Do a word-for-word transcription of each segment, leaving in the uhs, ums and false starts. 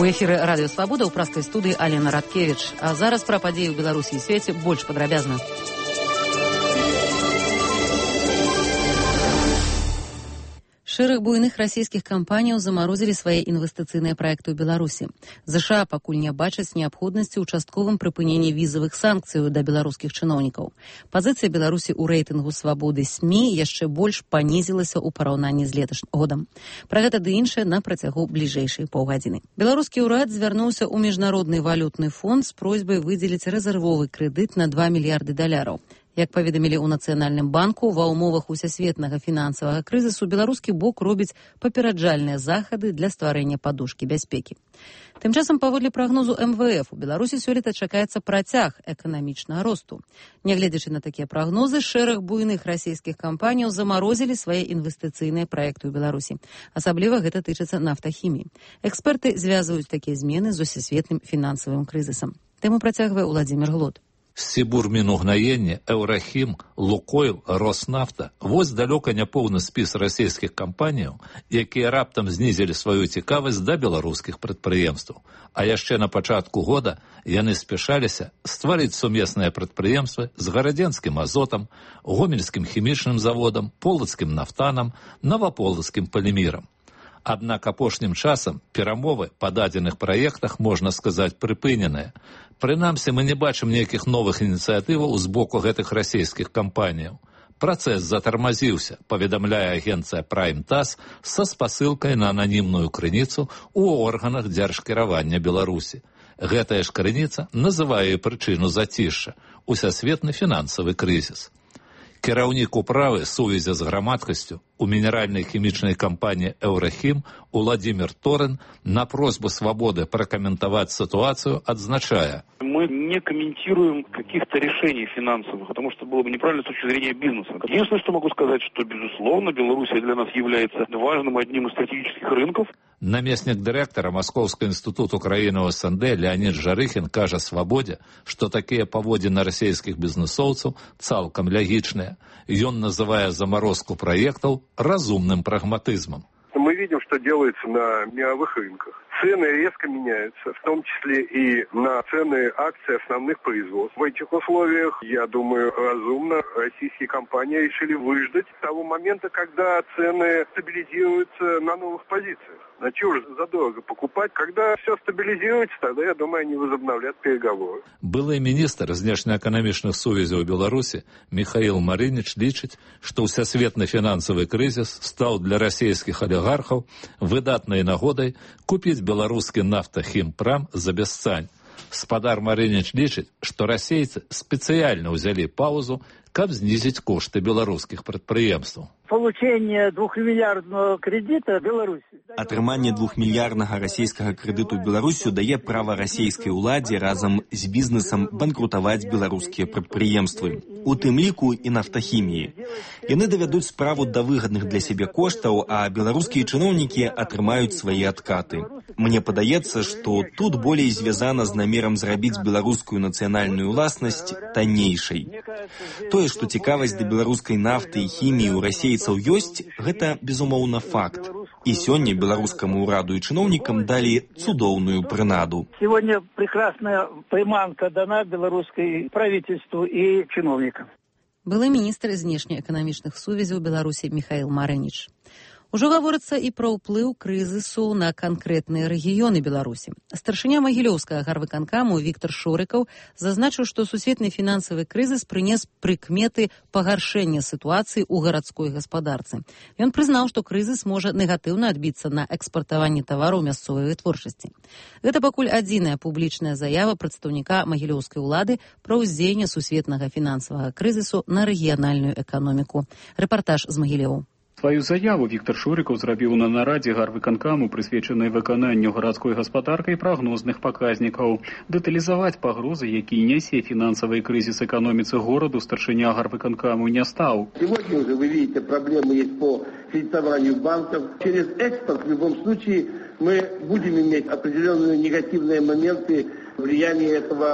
У эфіры радыё Свабода ў праскай студыі Алена Радкевіч. А зараз пра падзеі ў Беларусі і свеце больш падрабязна. Шэраг буйных расійскіх кампаніяў замарозілі свае інвестыцыйныя праекты ў Беларусі. ЗША пакуль не бачаць неабходнасці ў частковым прыпыненні візавых санкцыяў да беларускіх чыноўнікаў. Пазіцыя Беларусі ў рэйтынгу свабоды СМІ яшчэ больш панізілася ў параўнанні з леташнім годам. Пра гэта ды іншае на працягу бліжэйшай паўгадзіны. Беларускі ўрад звярнуўся ў міжнародны валютны фонд з просьбай выдзеліць рэзервовы крэдыт на два мільярды даляраў. Як паведамілі ў Нацыянальным банку, ва ўмовах усесветнага фінансавага крызісу беларускі бок робіць папераджальныя захады для стварэння падушкі бяспекі. Тым часам, паводле прагнозу эм вэ эф, у Беларусі сёлета чакаецца працяг эканамічнага росту. Нягледзячы на такія прагнозы, шэраг буйных расійскіх кампаніяў замарозілі свае інвестыцыйныя праекты ў Беларусі. Асабліва гэта тычыцца нафтахіміі. Эксперты звязваюць такія змены з усесветным фінансавым крызісам. Тэму працягвае Уладзімір Глот. Сібурмін угнаенне, Еўрахім, Лукойл, Роснафта – вось далёка не поўны спіс расійскіх кампаніяў, якія раптам знізілі сваю цікавасць да беларускіх прадпрыемстваў. А яшчэ на пачатку года яны спяшаліся стварыць сумесныя прадпрыемствы з гарадзенскім азотам, гомельскім хімічным заводам, полацкім нафтанам, наваполацкім палімірам. Аднак апошнім часам перамовы па дадзеных праектах, можна сказаць, прыпыненыя. Прынамсі, мы не бачым ніякіх новых ініцыятываў з боку гэтых расійскіх кампаніяў. Працэс затармазіўся, паведамляе агенцыя Prime Tass са спасылкай на ананімную крыніцу ў органах дзяржкіравання Беларусі. Гэтая ж крыніца называе прычыну зацішша – усесветны фінансавы крызіс. Кіраўнік управы сувязі з грамадскасцю у мінеральнай хімічнай кампаніі «Еўрахім» Уладзімір Торын на просьбу «Свободы» прокомментовать ситуацию отзначая: Мы не комментируем каких-то решений финансовых, потому что было бы неправильно с точки зрения бизнеса. Единственное, что могу сказать, что, безусловно, Белоруссия для нас является важным одним из стратегических рынков. Намеснік дырэктара Маскоўскага інстытуту краіны ў эс эн дэ Леонид Жарыхін кажа «Свободе», што такія паводзіны расійскіх бізнесоўцаў цалкам лягічныя. Ён называе заморозку проектов разумным прагматизмом. Мы видим, что делается на мировых рынках. Цены резко меняются, в том числе и на цены акций основных производств. В этих условиях, я думаю, разумно российские компании решили выждать того момента, когда цены стабилизируются на новых позициях. На чего же задорого покупать? Когда все стабилизируется, тогда, я думаю, они возобновлят переговоры. Былы міністр знешнеэканамічных сувязяў Беларусі Михаил Марыніч лічыць, што ўсесветны фінансавы крызіс стаў для расійскіх алігархаў выдатнай нагодай купіць беларускі нафтахімпрам за бесцань. Спадар Марыніч лічыць, што расейцы спецыяльна ўзялі паузу, каб знізіць кошты беларускіх прадпрыемстваў. Получение двухмиллиардного кредита Беларуси. Атрыманне двухмільярднага расійскага крэдыту Беларусю дае права расійскай уладзе разам з бізнесам банкрутаваць беларускія прадпрыемствы, у тым ліку і нафтахіміі. Яны давядуць справу да выгадных для сябе коштаў, а беларускія чыноўнікі атрымаюць свае адкаты. Мне падаецца, што тут болей звязана з намерам зрабіць беларускую нацыянальную ўласнасць таннейшай. Тое, што цікавасць да беларускай нафты і хіміі ў расейцаў ёсць, гэта, безумоўна, факт. І сёння беларускаму ўраду і чыноўнікам далі цудоўную прынаду. Сегодня прекрасная приманка дана беларускай правительству і чыноўнікам. Былы міністр знешнеэканамічных сувязяў Беларусі Михаил Марыніч. Ужо гаворыцца і пра ўплыў крызісу на канкрэтныя рэгіёны Беларусі. Старшыня Магілёўскага гарвыканкаму Віктор Шорыкаў зазначыў, што сусветны фінансавы крызіс прынес прыкметы пагаршэння сітуацыі ў гарадской гаспадарцы. Ён прызнаў, што крызіс можа негатыўна адбіцца на экспартаванні тавараў мясцовай вытворчасці. Гэта пакуль адзіная публічная заява прадстаўніка магілёўскай улады пра ўздзеянне сусветнага фінансавага крызісу на рэгіянальную эканоміку. Рэпартаж з Магілёў. Сваю заяву Віктор Шорыкаў зрабіў на нарадзе гарвыканкаму, прысвечанай выкананню гарадской гаспадаркай прагнозных паказнікаў. Дэталізаваць пагрозы, які нясе фінансавы крызіс эканоміцы гораду, старшыня гарвыканкаму не стаў. Сегодня уже вы видите, проблемы есть по кредитованию банков. Через экспорт в любом случае мы будем иметь определенные негативные моменты влияния этого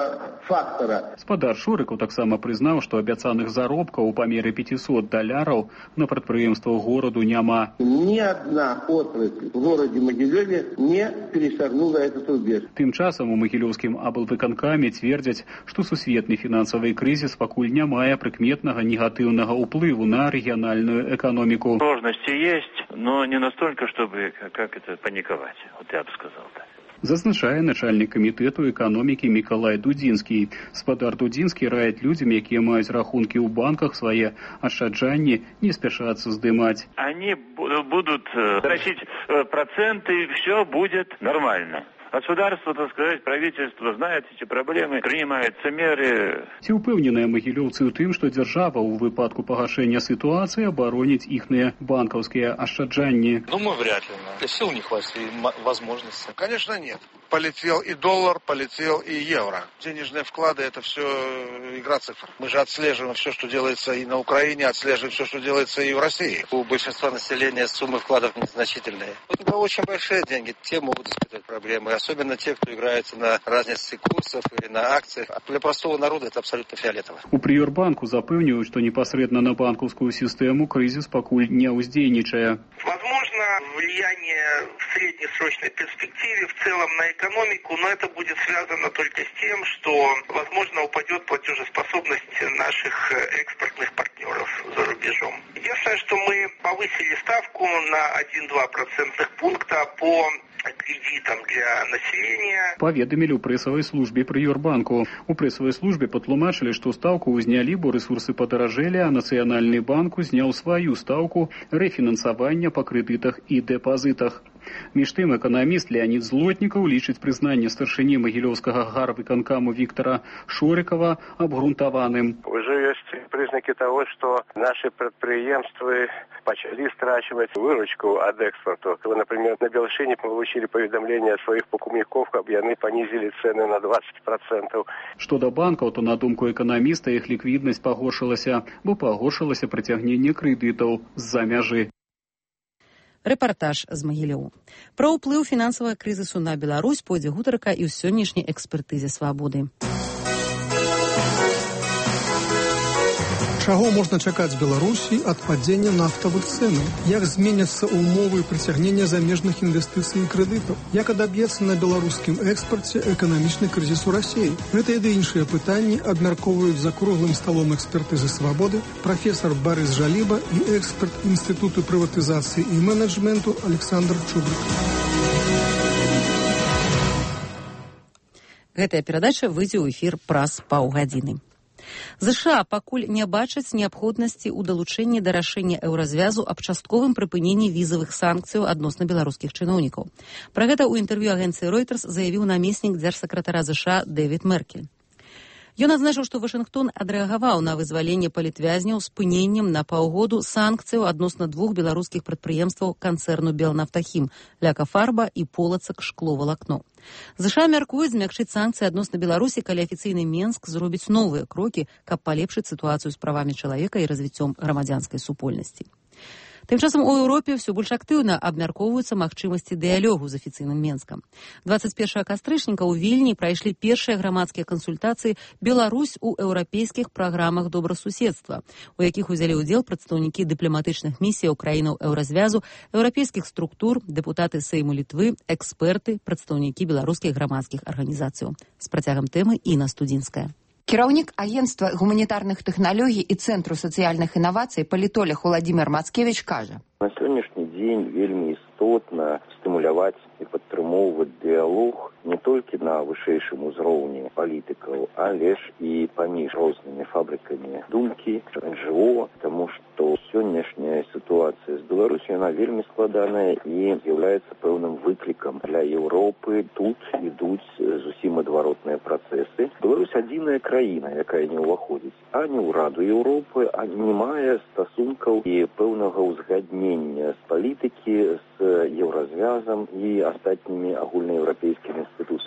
фактора. Спадар Шурыкаў таксама прызнаў, што абяцаных заробкаў у памеры пятьсот даляраў на прадпрыемствах гораду няма. Ни одна отрасль в городе Могилеве не перешагнула этот рубеж. Тым часам у магілёўскім аблвыканкаме цвердзяць, што сусветны фінансавы крызіс пакуль не мае прыкметнага негатыўнага ўплыву на рэгіянальную эканоміку. Сложности есть, но не настолько, чтобы как это паниковать. Вот я бы сказал так. Зазначае начальник камітэту эканомікі Мікалай Дудзінскі. Спадар Дудзінскі раіць людзям, якія маюць рахункі ў банках, свае ашчаджанні не спяшацца здымаць. Они будут тратить проценты, и все будет нормально. Государство, так сказать, правительство знает эти проблемы, принимаются меры. Ці ўпэўненыя магілёўцы ў тым, што дзяржава ў выпадку пагашэння сітуацыі абароніць іхныя банкаўскія ашчаджанні? Думаю, вряд ли. Сил не хватит и возможностей. Конечно, нет. Полетел и доллар, полетел и евро. Денежные вклады – это все игра цифр. Мы же отслеживаем все, что делается и на Украине, отслеживаем все, что делается и в России. У большинства населения суммы вкладов незначительные. Это очень большие деньги. Те могут испытывать проблемы. Особенно те, кто играется на разнице курсов или на акциях. А для простого народа это абсолютно фиолетово. У Прыёрбанку запэўніваюць, што непасрэдна на банкаўскую сістэму крызіс пакуль не ўздзейнічае. Возможно, влияние в среднесрочной перспективе в целом на экономику, но это будет связано только с тем, что, возможно, упадет платежеспособность наших экспортных партнеров за рубежом. Единственное, что мы повысили ставку на один-два процентных пункта по кредитам для населения. Паведамілі ў прэсавай службе Прыёрбанку. У прэсавай службе патлумачылі, што стаўку ўзнялі, бо рэсурсы падаражэлі, а Нацыянальны банк узняў сваю стаўку рэфінансавання па крэдытах і дэпазітах. Між тым, эканаміст Леонид Злотнікаў лічыць прызнанне старшыні магілёўскага гарвыканкаму Виктора Шорикова обґрунтованным. Уже есть признаки того, что наши предприемства начали страчивать выручку от экспорта. Например, на Белшине получили поведомление от своих покупников, как они понизили цены на двадцать процентов. Што да банкаў, то на думку эканаміста іх ліквіднасць пагоршылася, бо пагоршылася прыцягненне крэдытаў з-за мяжы. Рэпартаж з Магілёў. Пра ўплыў фінансавага крызісу на Беларусь пойдзе гутарка і ў сённяшняй экспертызе «Свабоды». Чаго можна чакаць Беларусі ад падзення нафтавых цэнаў? Як зменяцца ўмовы прыцягнення замежных інвестыцый і крэдытаў? Як адаб'ецца на беларускім экспарце эканамічны крызіс у Расіі? Гэта і іншыя пытанні абмяркоўваюць за круглым сталом экспертызы «Свабоды» прафесар Барыс Жаліба і эксперт Інстытуту прыватызацыі і менеджменту Александр Чубрык. Гэтая перадача выйдзе ў эфір праз паўгадзіны. ЗША пакуль не бачаць неабходнасці ў далучэнні да рашэння еўразвязу аб частковым прыпыненні візавых санкцыяў адносна беларускіх чыноўнікаў. Пра гэта ў інтэрв'ю агенцыі Reuters заявіў намеснік дзяржсакратара ЗША Дэвід Меркель. Ён адзначыў, што Вашынгтон адрэагаваў на вызваленне палітвязняў спыненнем на паўгоду санкцыяў адносна двух беларускіх прадпрыемстваў канцэрну «Белнафтахім» «Ляка-Фарба» і «Полацак Шкловалакно». ЗША мяркуюць змякчыць санкцыі адносна Беларусі, калі афіцыйны Менск зробіць новыя крокі, каб палепшыць сітуацыю з правамі чалавека і развіццём грамадзянскай супольнасці. Тым часам у Еўропе ўсё больш актыўна абмяркоўваюцца магчымасці дыялогу з афіцыйным Менскам. дваццаць першага кастрычніка ў Вільні прайшлі першыя грамадскія кансультацыі «Беларусь у еўрапейскіх праграмах добрасуседства», у якіх узялі ўдзел прадстаўнікі дыпламатычных місіяў краінаў еўразвязу, еўрапейскіх структур, дэпутаты Сейму Літвы, эксперты, прадстаўнікі беларускіх грамадскіх арганізацыяў. З працягам тэмы Інна Студзінская. Кіраўнік агенцтва гуманітарных тэхналогій і Цэнтру сацыяльных інавацый палітолог Уладзімір Мацкевіч кажа. На сённяшні дзень вельмі істотна стымуляваць і падтрымоўваць дыялог не толькі на вышэйшым узроўні палітыкаў, але ж і паміж рознымі фабрыкамі думкі, эн жэ о, таму што сённяшняя сітуацыя з Беларусю, яна вельмі складаная і з'яўляецца пэўным выклікам для Еўропы. Тут ідуць зусім адваротныя працэсы. Беларусь адзіная краіна, якая не ўваходзіць ані ў Раду Еўропы, ані не мае стасункаў і пэўнага ўзгаднення з палітыкі з еўразвязам і астатнімі агульнаеўрапейскімі інстытуцыямі.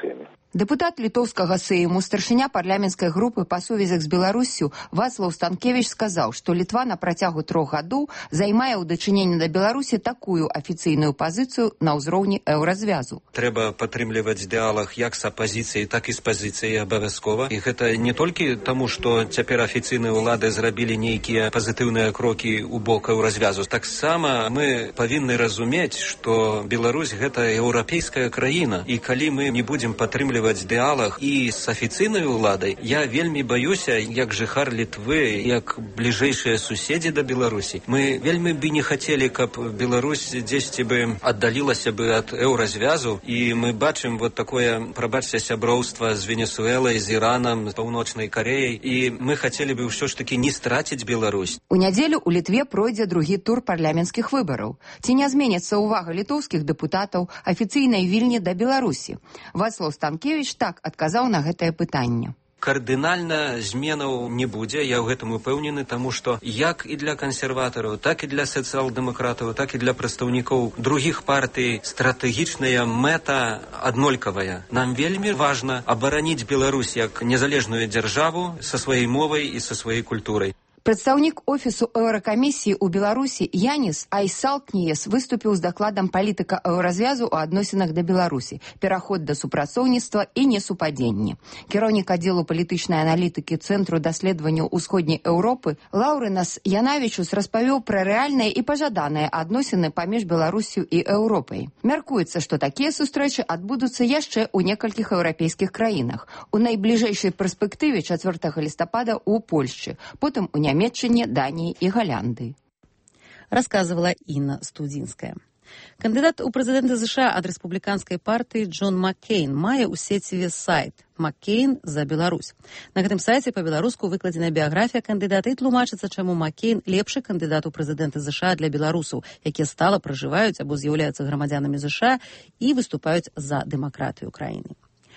Дэпутат літоўскага сейму, старшыня парламенцкай групы па сувязях з Беларуссю Вацлаў Станкевіч сказаў, што Літва на працягу трох гадоў займае ў дачыненні да Беларусі такую афіцыйную пазіцыю на ўзроўні еўразвязу. Трэба падтрымліваць дыалог як з апазіцыяй, так і з пазіцыяй абавязкова. І гэта не толькі таму, што цяпер афіцыйныя ўлады зрабілі нейкія пазітыўныя крокі ў бок еўразвязу. Таксама мы павінны разумець, што Беларусь гэта еўрапейская краіна, і калі мы не будзем падтрымліваць дыалог і з афіцыйнай уладай, я вельмі баюся, як жыхар Літвы, як бліжэйшыя суседзі да Беларусі. Мы вельмі бы не хацелі, каб Беларусь дзесьці бы аддалілася бы ад еўразвязу, і мы бачым вот такое, прабачце, сяброўства з Венесуэлай, з Іранам, з Паўночнай Кареяй, і мы хацелі бы ўсё ж такі не страціць Беларусь. У нядзелю у Літве пройдзе другі тур парламенцкіх выбараў. Ці не зменіцца ўвага літоўскіх дэпутатаў афіцыйнай Вільні да Беларусі? Вацлаў Станкевіч так адказаў на гэтае пытанне. Кардынальна зменаў не будзе, я ў гэтым упэўнены, таму што як і для кансерватараў, так і для сацыял-дэмакратаў, так і для прадстаўнікоў другіх партый стратэгічная мэта аднолькавая. Нам вельмі важна абараніць Беларусь як незалежную дзяржаву са сваёй мовай і са сваёй культурай. Прадстаўнік офісу еўракамісіі ў Беларусі Янис Айсалкніес выступіў з дакладам палітыка еўразвязу ў адносінах да Беларусі, пераход да супрацоўніцтва і несупадзенні. Кіраўнік аддзелу палітычнай аналітыкі Цэнтру даследаванняў усходняй Еўропы Лаўрынас Янавічус распавёў пра рэальныя і пажаданыя адносіны паміж Беларусю і Еўропай. Мяркуецца, што такія сустрэчы адбудуцца яшчэ ў некалькіх еўрапейскіх краінах. У найбліжэйшай перспектыве чацвёртага лістапада ў Польшчы, потым у Нямецчыне, Даніі і Галляндыі. Рассказывала Інна Студзінская. Кандыдат у прэзідэнты ЗША ад рэспубліканскай партыі Джон Маккейн мае ў сеціве сайт «Маккейн за Беларусь». На гэтым сайце па-беларуску выкладзена біяграфія кандыдата і тлумачыцца, чаму Маккейн лепшы кандыдат у прэзідэнты ЗША для беларусаў, якія стала пражываюць або з'яўляюцца грамадзянамі ЗША і выступаюць за дэмакратыю краіны.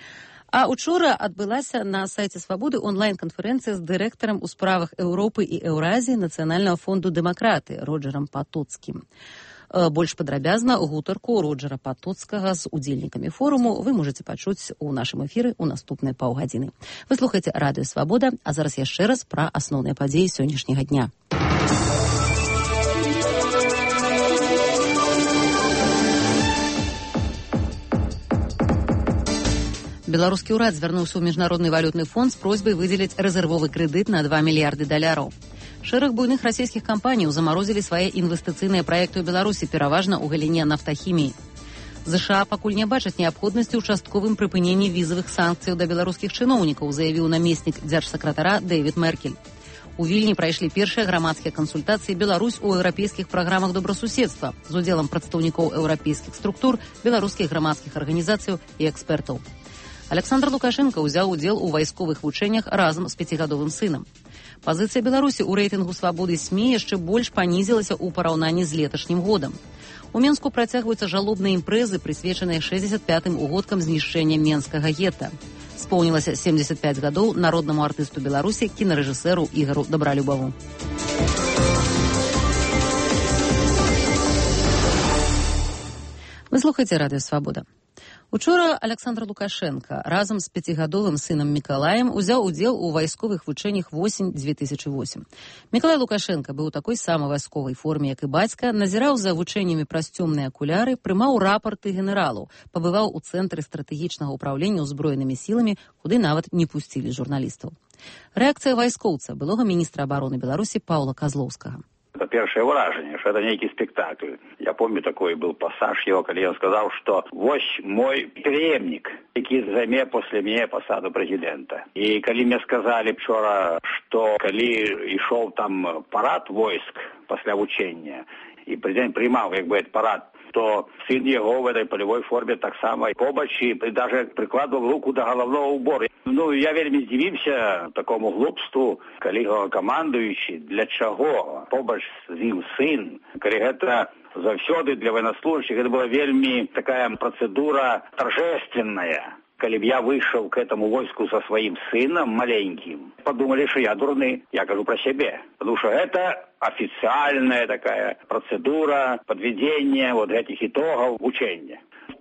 А учора адбылася на сайце «Свабоды» онлайн-канферэнцыя з дырэктарам у справах Еўропы і Еўразіі Нацыянальнага фонду дэмакраты Роджерам Патоцкім. Больш падрабязна гутарку Роджера Патоцкага з удзельнікамі форуму вы можаце пачуць у нашым эфіры ў наступныя паўгадзіны. Вы слухаеце радыё «Свабода», а зараз яшчэ раз пра асноўныя падзеі сённяшняга дня. Беларускі ўрад звярнуўся ў міжнародны валютны фонд з просьбай выдзеліць рэзервовы крэдыт на два мільярды даляраў. Шэраг буйных расійскіх кампаній замарозілі свае інвестыцыйныя праекты ў Беларусі, пераважна ў галіне нафтахіміі. ЗША пакуль не бачаць неабходнасці ў частковым прыпыненні візавых санкцыяў да беларускіх чыноўнікаў, заявіў намеснік дзяржсакратара Дэвід Меркель. У Вільні прайшлі першыя грамадскія кансультацыі «Беларусь у еўрапейскіх праграмах добрасуседства» з удзелам прадстаўнікоў еўрапейскіх структур, беларускіх грамадскіх арганізацыяў і экспертаў. Александр Лукашенко ўзяў удзел у вайсковых вучэннях разам з пяцігадовым сынам. Пазіцыя Беларусі ў рэйтынгу «Свабоды» СМІ яшчэ больш панізілася ў параўнанні з леташнім годам. У Менску працягваюцца жалобныя імпрэзы, прысвечаныя шэсцьдзесят пятым угодкам знішчэння менскага гета. Споўнілася семьдесят пять гадоў народнаму артысту Беларусі, кінарэжысэру Ігару Дабралюбаву. Вы слухаеце радыё «Свабода». Учора Александр Лукашенко разам з пяцігадовым сынам Мікалаем узяў удзел у вайсковых вучэннях восень две тысячи восемь. Мікалай Лукашенко быў у такой самай вайсковай форме, як і бацька, назіраў за вучэннямі праз цёмныя акуляры, прымаў рапарты генералаў, пабываў у цэнтры стратэгічнага ўпраўлення ўзброенымі сіламі, куды нават не пусцілі журналістаў. Рэакцыя вайскоўца, былога міністра абароны Беларусі Паўла Казлоўскага. Это первое выражение, что это некий спектакль. Я помню, такой был пассаж его, когда он сказал, что «Вось мой преемник, який займе после меня посаду президента». И когда мне сказали вчера, что когда шел там парад войск после учения, и президент принимал как бы этот парад, то сын его в этой полевой форме так само побач и даже прикладывал руку до головного убора. Ну, я вельми здивився такому глупству, коли його командуючий, для чого побач з ним сын, коли это завсёды для военнослужащих, это была вельми такая процедура торжественная. Коли б я вышел к этому войску со своим сыном маленьким, подумали, что я дурный. Я говорю про себя. Потому что это официальная такая процедура подведения вот этих итогов учения.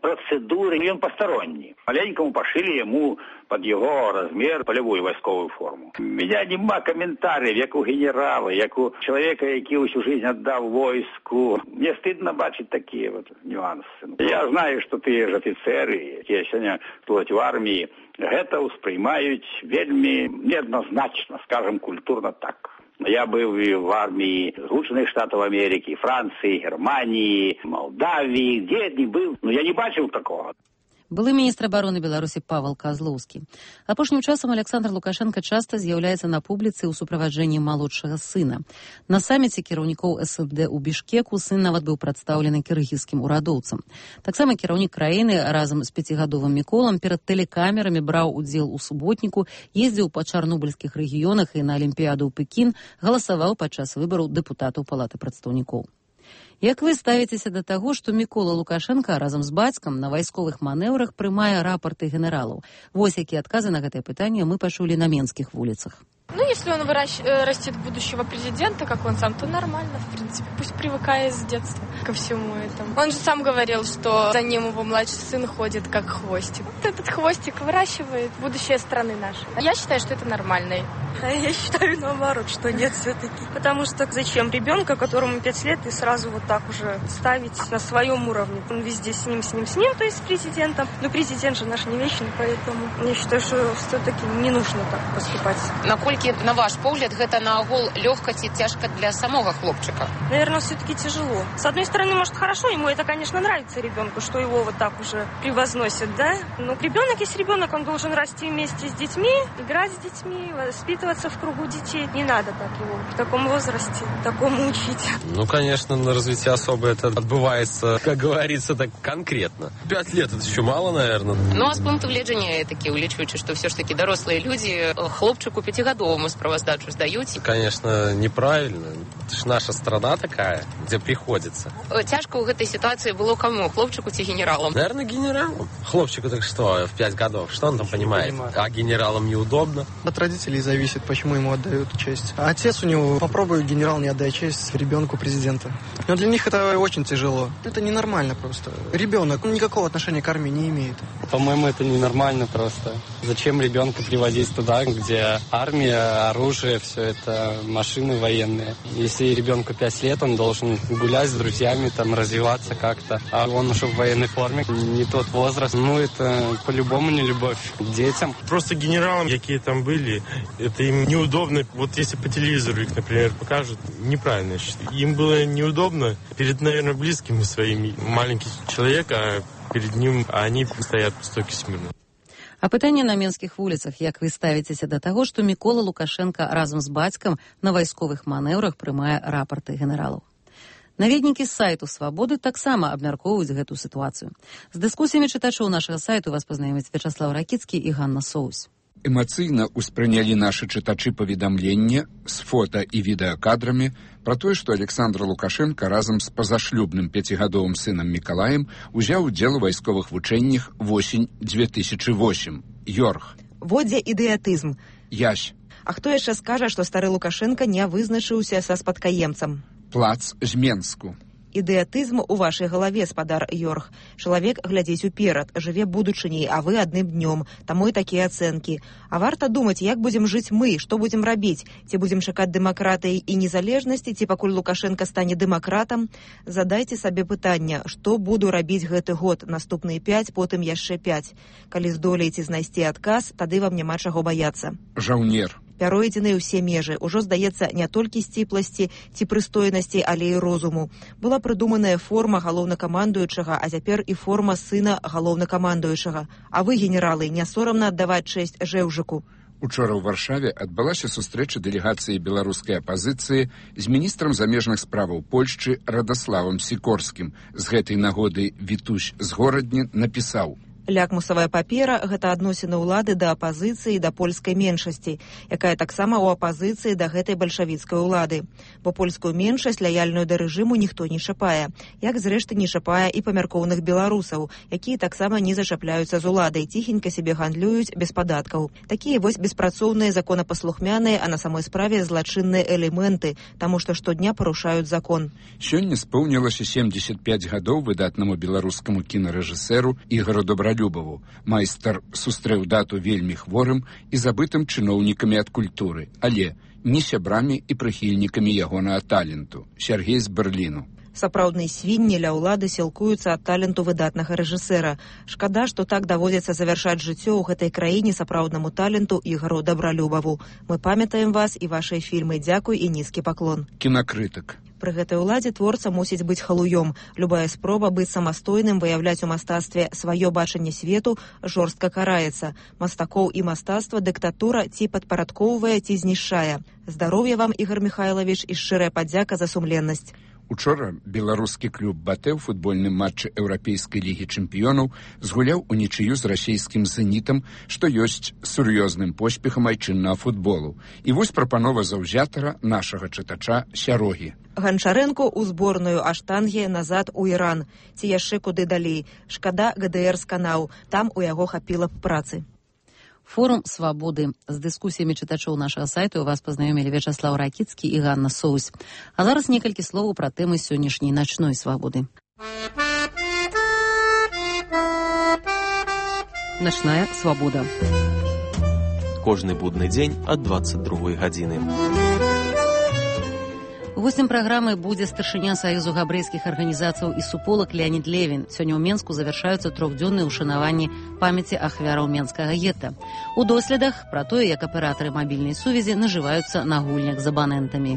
процедуры, ён пасторонний. Маленькому пошили ему под его размер полевую войсковую форму. У меня нема комментариев, як у генерала, як у человека, який усю жизнь отдав войску. Мне стыдно бачить такие вот нюансы. Я знаю, что ты же офицеры, які сьогодні служать в армії, гэта усприймають вельми неоднозначно, скажем, культурно так. Я был в армии Соединенных Штатов Америки, Франции, Германии, Молдавии, где не был, но я не бачил такого. Былы міністр абароны Беларусі Павел Козлоўскі. Апошнім часам Александр Лукашенко часта з'яўляецца на публіцы ў суправаджэнні малодшага сына. На саміце кіраўнікоў эс энд дэ ў Бішкеку сын нават быў прадстаўлены кіргізскім урадоўцам. Таксама кіраўнік краіны разам з пяцігадовым Міколам перад тэлекамерамі браў удзел у суботніку, ездзіў па чарнобыльскіх рэгіёнах і на Алімпіяду ў Пекін, галасаваў падчас выбараў дэпутатаў Палаты прадстаўнікоў. Як вы ставіцеся да таго, што Мікола Лукашенка разам з бацькам на вайсковых манеўрах прымае рапорты генералаў? Вось якія адказы на гэтае пытанне мы пачулі на менскіх вуліцах. Ну, если он выращ... растет будущего президента, как он сам, то нормально, в принципе. Пусть привыкает с детства ко всему этому. Он же сам говорил, что за ним его младший сын ходит как хвостик. Вот этот хвостик выращивает будущее страны нашей. Я считаю, что это нормально. А я считаю наоборот, что нет все-таки. Потому что зачем ребенка, которому пять лет, и сразу вот так уже ставить на своем уровне? Он везде с ним, с ним, с ним, то есть с президентом. Но президент же наш не вечный, поэтому я считаю, что все-таки не нужно так поступать. Наколькі, на ваш погляд, гэта наогул лёгка ці цяжка для самого хлопчика? Наверное, все-таки тяжело. С одной стороны, может, хорошо, ему это, конечно, нравится ребенку, что его вот так уже превозносят, да? Но ребенок есть ребенок, он должен расти вместе с детьми, играть с детьми, воспитываться в кругу детей. Не надо так его в таком возрасте, такому учить. Ну, конечно, на развитие особо это отбывается, как говорится, так конкретно. Пять лет это еще мало, наверное. Ну, а з пункту гледжання такі, улічуючи, що все ж таки дорослі люди хлопчику пятигодовому справоздачу здаюць. Конечно, неправильно. Это ж наша страна такая, где приходится. Тяжко у гэтай ситуации было кому? Хлопчику ці генералам? Наверное, генералам. Хлопчику так что, в пять годов? Что он там понимает? А генералам неудобно? От родителей зависит, почему ему отдают честь. А отец у него, попробуй, генерал не отдай честь ребенку президента. Но для них это очень тяжело. Это ненормально просто. Ребенок никакого отношения к армии не имеет. По-моему, это ненормально просто. Зачем ребенка приводить туда, где армия, оружие, все это машины военные. Если ребенку пять лет, он должен гулять с друзьями, там, развиваться как-то. А он уже в военной форме, не тот возраст. Ну, это по-любому не любовь к детям. Просто генералам, какие там были, это им неудобно. Вот если по телевизору их, например, покажут, неправильно. Им было неудобно перед, наверное, близкими своими. Маленький человек, а перед ним они стоят по стойке смирно. А пытанне на менскіх вуліцах, як вы ставіцеся да таго, што Мікола Лукашенка разам з бацькам на вайсковых манеўрах прымае рапорты генералаў? Наведнікі сайту «Свабоды» таксама абмяркоўваюць гэту сітуацыю. З дыскусіямі чытачоў нашага сайту вас пазнаёмяць Вячаслав Ракіцкі і Ганна Соусь. Эмацыйна ўспрынялі нашы чытачы паведамлення з фота і відэакадрамі пра тое, што Александр Лукашенко разам з пазашлюбным пяцігадовым сынам Мікалаем узяў удзел у вайсковых вучэннях восень дзве тысячы восьмы. Йорг. Во дзе ідэатызм. Ясь. А хто яшчэ скажа, што стары Лукашенко не вызначыўся са спадкаемцам? Плац з Менску. Ідэатызм у вашай галаве, спадар Йорг. Чалавек глядзіць уперад, жыве будучыняй, а вы адным днём. Таму і такія ацэнкі. А варта думаць, як будзем жыць мы, што будзем рабіць? Ці будзем чакаць дэмакратыі і незалежнасці, ці пакуль Лукашенко стане дэмакратам? Задайце сабе пытанне, што буду рабіць гэты год, наступныя пяць, потым яшчэ пяць. Калі здолееце знайсці адказ, тады вам няма чаго баяцца. Жаўнер. Пяройдзены ўсе межы. Ужо, здаецца, не толькі сціпласці ці прыстойнасці, але і розуму. Была прыдуманая форма галоўнакамандуючага, а цяпер і форма сына галоўнакамандуючага. А вы, генералы, не сорамна аддаваць чэсць Жэўжыку? Учора ў Варшаве адбылася сустрэча дэлегацыі беларускай апазіцыі з міністрам замежных справаў Польшчы Радаславам Сікорскім. З гэтай нагоды Вітусь з Горадні напісаў: Лякмусавая папера – гэта адносіны ўлады да апазіцыі і да польскай меншасці, якая таксама ў апазіцыі да гэтай бальшавіцкай улады. Бо польскую меншасць, лаяльную да рэжыму, ніхто не шапае. Як, зрэшты, не шапае і памяркоўных беларусаў, якія таксама не зачапляюцца з уладай, ціхенька сябе гандлююць без падаткаў. Такія вось беспрацоўныя, законапаслухмяныя, а на самой справе злачынныя элементы, таму што штодня парушаюць закон. Сёння споўнілася семдзесят пяць гадоў выдатнаму беларускаму кінарэжысэру Ігору Добралюбову. Майстар сустрэў дату вельмі хворым і забытым чыноўнікамі ад культуры, але не сябрамі і прыхільнікамі ягонага таленту. Сяргей з Берліну. Сапраўдныя свінні ля ўлады сілкуюцца ад таленту выдатнага рэжысэра. Шкада, што так даводзіцца завяршаць жыццё ў гэтай краіне сапраўднаму таленту Ігору Добралюбову. Мы памятаем вас і вашыя фільмы. Дзякуй і нізкі паклон. Кінакрытык. Пры гэтай уладзе творца мусіць быць халуём. Любая спроба быць самастойным, выяўляць у мастацтве сваё бачанне свету жорстка караецца. Мастакоў і мастацтва дыктатура ці падпарадкоўвае, ці знішчае. Здароўя вам, Ігор Михайлович, і шчырая падзяка за сумленнасць. Учора беларускі клуб «Батэ» ў футбольным матчы Еўрапейскай лігі чэмпіёнаў згуляў унічыю з расійскім «Зенітам», што ёсць сур'ёзным поспехам айчыннага футболу. І вось прапанова заўзятара нашага чытача Сярогі. Ганчарэнку ў зборную Аштангі назад у Іран. Ці яшчэ куды далей. Шкада гэ дэ эр сканаў. Там у яго хапіла б працы. Форум «Свабоды». З дыскусіямі чытачоў нашага сайту у вас пазнаёмілі Вячаслаў Ракіцкі і Ганна Соусь. А зараз некалькі словаў пра тэмы сённяшняй начной свабоды. Начная свабода. Кожны будны дзень ад дваццаць другой гадзіны. Гостем праграмы будзе старшыня Саюзу габрэйскіх арганізацыяў і суполак Леонід Левін. Сёння ў Менску завяршаюцца трохдзённыя ўшанаванні памяці ахвяраў менскага гета. У доследах пра тое, як аператары мабільнай сувязі нажываюцца на гульнях з абанентамі.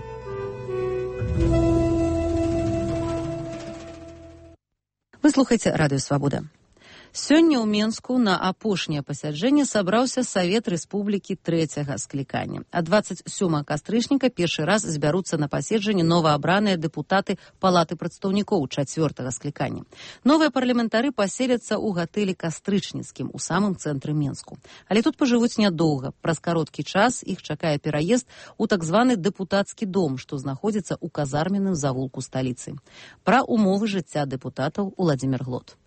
Вы слухаеце радыё Свабода. Сёння ў Менску на апошняе пасяджэнне сабраўся Савет Рэспублікі трэцяга склікання. А дваццаць сёмага кастрычніка першы раз збяруцца на паседжанне новаабраныя дэпутаты Палаты прадстаўнікоў чацвёртага склікання. Новыя парламентары паселяцца ў гатэлі Кастрычніцкім у самым цэнтры Менску. Але тут пажывуць нядоўга. Праз кароткі час іх чакае пераезд у так званы дэпутацкі дом, што знаходзіцца ў казарменным завулку сталіцы. Пра умовы жыцця дэпутатаў Уладзімір Глот.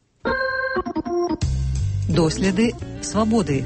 Доследы свабоды.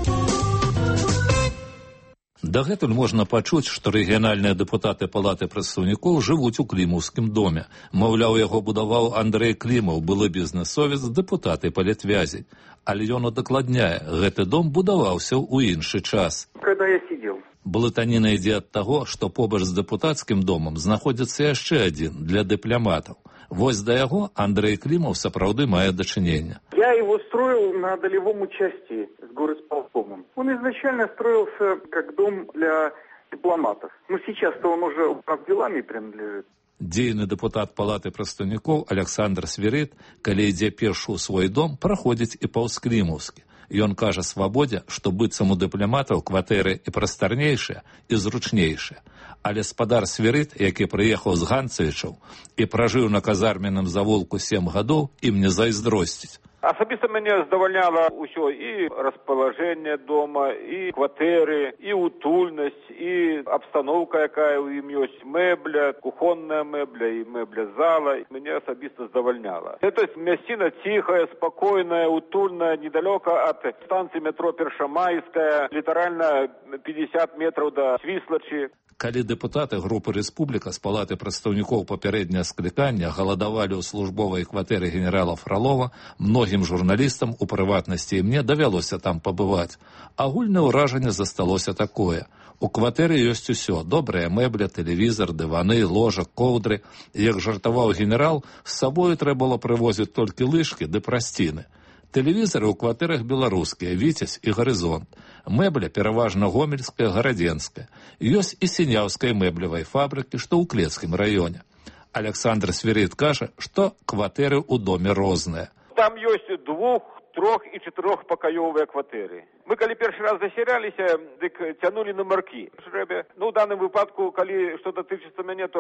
Дагэтуль можна пачуць, што рэгіянальныя дэпутаты Палаты прадстаўнікоў жывуць у Клімаўскім доме. Маўляў, яго будаваў Андрэй Клімаў, былы бізнэсовец, дэпутат і палітвязень. Але ён удакладняе, гэты дом будаваўся ў іншы час. Когда я сидел. Блытаніна ідзе ад таго, што побач з дэпутацкім домам знаходзіцца яшчэ адзін для дыпламатаў. Вось да яго Андрэй Клімаў сапраўды мае дачынення. Я его строил на долевом участии с горосполкомом. Он изначально строился как дом для дипломатов. Но сейчас-то он уже делами принадлежит. Дзейны дэпутат Палаты прадстаўнікоў Александр Свірыт, калі ідзе першы ў свой дом, праходзіць і паўз Клімаўскі. Ён кажа Свабодзе, што быццам у дыпламатаў кватэры і прастарнейшыя, і зручнейшыя. Але спадар Свірыт, які прыехаў з Ганцевічаў і пражыў на казарменным завулку сем гадоў, ім не зайздросціць. Асабіста мяне здавальняла ўсё, і распалажэнне дома, і кватэры, і утульнасць, і абстаноўка, якая ў ім ёсць, мэбля, кухонная мэбля і мэбля зала. Мяне асабіста здавальняла. Гэта мясціна ціхая, спакойная, утульная, недалёка ад станцыі метро Першамайская, літаральна пятьдесят метраў да Свіслачы. Калі дэпутаты групы Рэспубліка з Палаты прадстаўнікоў папярэдняга склікання галадавалі ў службовай кватэры генерала Фралова, многім журналістам, у прыватнасці і мне, давялося там пабываць. Агульнае ўражанне засталося такое. У кватэры ёсць усё. Добрая мэбля, тэлевізар, дываны, ложак, коўдры. Як жартаваў генерал, з сабою трэба было прывозіць толькі лыжкі ды прасціны. Тэлевізары ў кватэрах беларускія, Віцязь і Гарызонт. Мэбля пераважна гомельская, гарадзенская. Ёсць і сіняўскай мэблевай фабрыкі, што ў Клецкім раёне. Александр Свірыт кажа, што кватэры ў доме розныя. Там ёсць двух, трох і чатырохпакаёвыя кватэры. Мы калі першы раз засяраліся, дык цянулі нумаркі. Ну, ў даным выпадку, калі што датычыцца мяне, то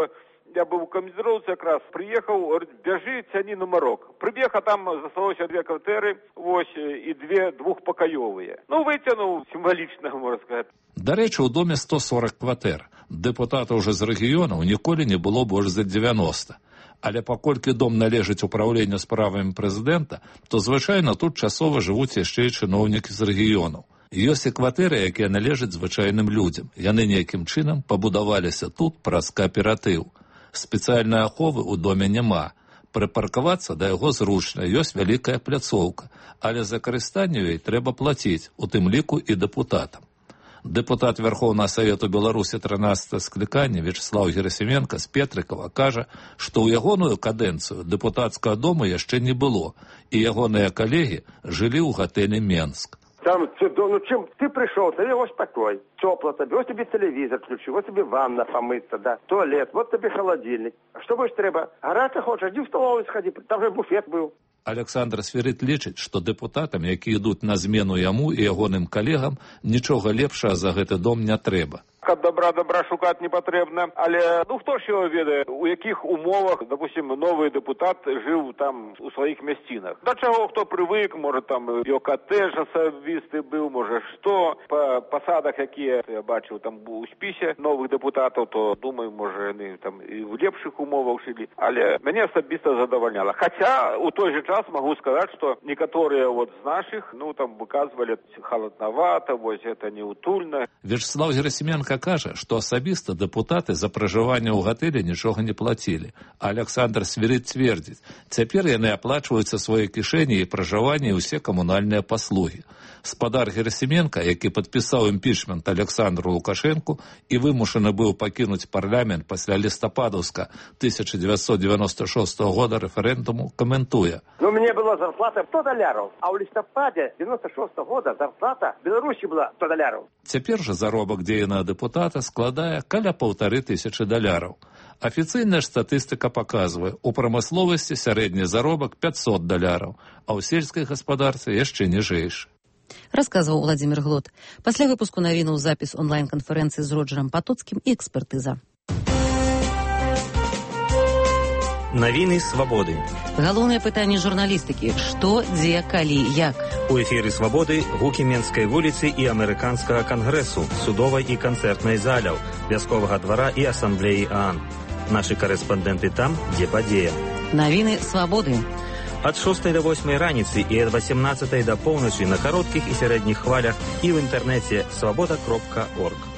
Я быў у камандзіроўцы якраз, прыехаў, говорит, бяжы, цяні нумарок. Прыбег, а там засталося две кватэры, вось, і две двухпакаёвыя. Ну, выцянуў сімвалічна, можна сказаць. Дарэчы, у доме сто сорок кватэр. Дэпутатаў уже з рэгіёнаў ніколі не было больш за дзевяноста. Але паколькі дом належыць управленню справамі прэзідэнта, то звычайна тут часова жывуць яшчэ і чыноўнікі з рэгіёнаў. Ёсць і кватэры, якія належаць звычайным людзям. Яны нейкім чынам пабудаваліся тут праз кааператыў. Спецыяльнай аховы ў доме няма. Прыпаркавацца да яго зручна, ёсць вялікая пляцоўка, але за карыстанне ёй трэба плаціць, у тым ліку і дэпутатам. Дэпутат Верховного Совету Беларусі трынаццатага склікання Вячеслав Герасименко з Петрыкова кажа, што ў ягоную кадэнцыю дэпутацкага дома яшчэ не было, і ягоныя калегі жылі ў гатэлі «Менск». Там цудоўно, чым ты прыйшоў, табе вось пакой, цёпла табе, вось табе тэлевізор включу, вось табе ванна памыцца, да, туалет, вот табе халадзільнік. Што больш трэба? Гарача хочаш, иди в столовую сходи, там же буфет быў. Александр Свирид лічыць, што дэпутатам, які ідуць на змену яму і ягоным калегам, нічога лепшага за гэты дом не трэба. Ад добра добра шукаць не патрэбна, але ну хто ж його ведае, у якіх умовах, допустим, новый дэпутат жыў там у сваіх мясцінах. Да чаго хто прывык, можа там його катэдж асабісты быў, можа што, па пасадах, якія я бачыў там у спісе новых дэпутатаў, то думаю, можа яны там і в лепшых умовах жылі, але мяне асабіста задавальняла. Хаця у той же час магу сказаць, што некаторыя вот з нашых, ну там выказвалі халаднавата, вось гэта неутульна. Вячеслав Герасименко кажа, што асабіста дэпутаты за пражыванне ў гатэлі нічога не плацілі. А Александр Свирид цвердзіць, цяпер яны аплачваюцца свае кішэні і пражыванне і ўсе камунальныя паслугі. Спадар Герасименко, які падпісаў імпічмент Александру Лукашэнку і вымушаны быў пакінуць парламент пасля лістападаўска тысяча дзевяцьсот девяносто шостого года рэферэндуму, каментуе. Ну, у меня была зарплата сто доляров, а ў лістападе девяносто шостого года зарплата в Беларусі была сто доляров. Цяпер жа заробак дзейнага дэпутата складае каля паўтары тысячы даляраў. Афіцыйная статыстыка паказвае, у прамысловасці сярэдні заробак пятьсот даляраў, а ў сельскай гаспадарцы яшчэ ніжэйшы. Расказваў Владимир Глот. Пасля выпуску навінуў запіс онлайн-канферэнцыі з Роджерам Патоцкім і экспертыза. Навіны свабоды. Галоўнае пытанне журналістыкі. Што, дзе, калі, як? У эфіры свабоды гукі Менскай вуліцы і амерыканскага кангрэсу, судовай і канцэртнай заляў, вясковага двара і асамблеі ААН. Нашы карэспандэнты там, дзе падзея. Навіны свабоды. Ад шостай да восьмай раніцы і ад васемнаццатай да поўначы на кароткіх і сярэдніх хвалях і ў інтэрнэце свабода кропка орг.